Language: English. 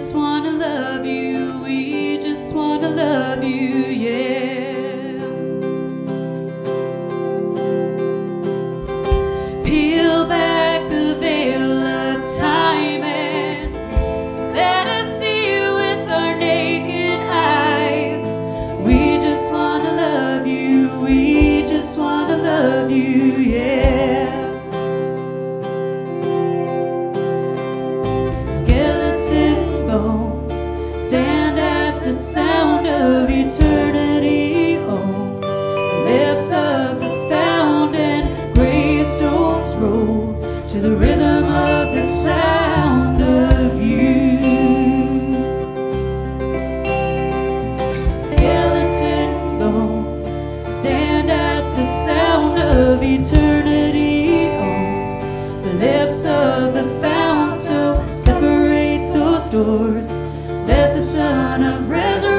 just want to love you, we just want to love you, yeah. Peel back the veil of time and let us see you with our naked eyes. We just want to love you, we just want to love you, yeah. Skeleton bones stand at the sound of eternity. Oh, lips of the found and gray stones roll to the rhythm of the sound of you. Skeleton bones stand at the sound of eternity. Oh, the lips of the found, so separate those doors. Let the Son of Resurrection